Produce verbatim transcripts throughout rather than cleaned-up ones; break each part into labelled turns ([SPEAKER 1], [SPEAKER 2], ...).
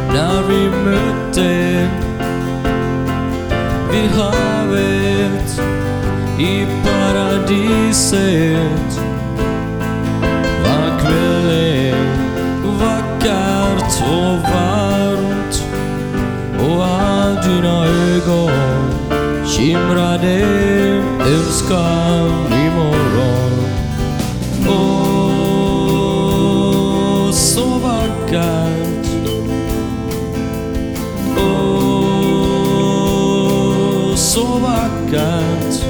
[SPEAKER 1] när vi mötte vid havet i paradiset. Var kvällen vackert och varmt, och all dina ögon skimrade önskan imorgon. Åh, så vackert. Åh, så vackert.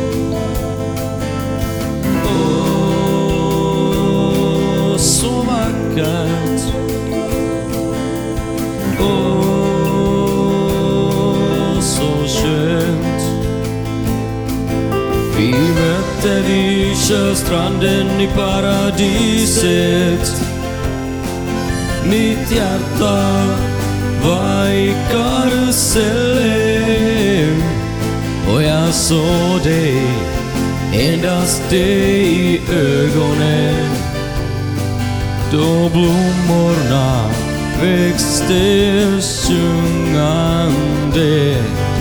[SPEAKER 1] Åh, så vackert. Åh, så skönt. Vi mötte vid sjöstranden i paradiset. Mitt hjärta var i karusellen, och jag såg dig, endast dig i ögonen. Då blommorna växte sjungande.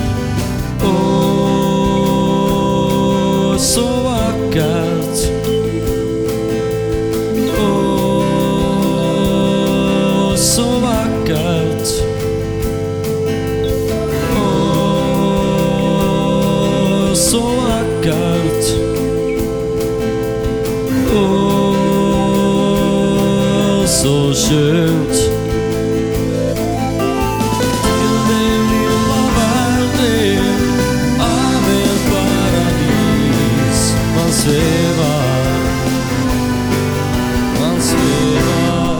[SPEAKER 1] Åh, så vackert. Åh, så vackert. Åh, så vackert. Åh, så skönt. Till den lilla världen av en paradis man svävar, man svävar.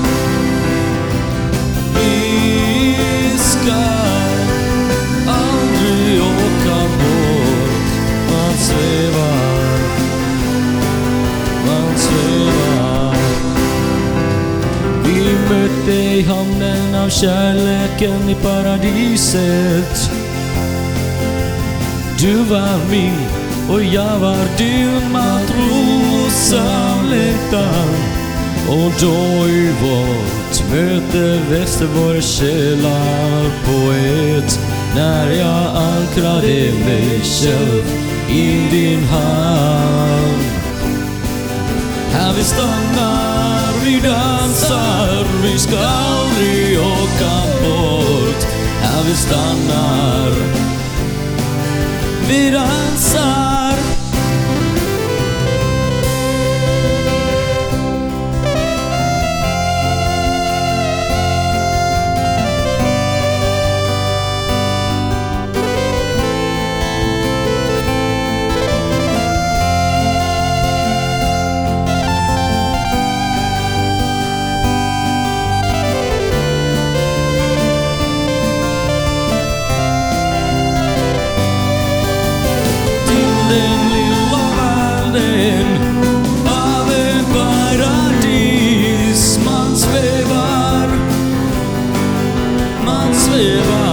[SPEAKER 1] Vi ska aldrig åka bort, man svävar, man svävar. Vi mötte i hamnen av kärleken i paradiset. Du var min och jag var din, matros av längtan. Och då i vårt möte växte vår själar på ett, när jag ankrade mig själv i din hand. Här vi stannar, vi dansar, vi ska aldrig åka bort. Här vi stannar, vi dansar. Den lilla världen av en paradis man svävar, man svävar.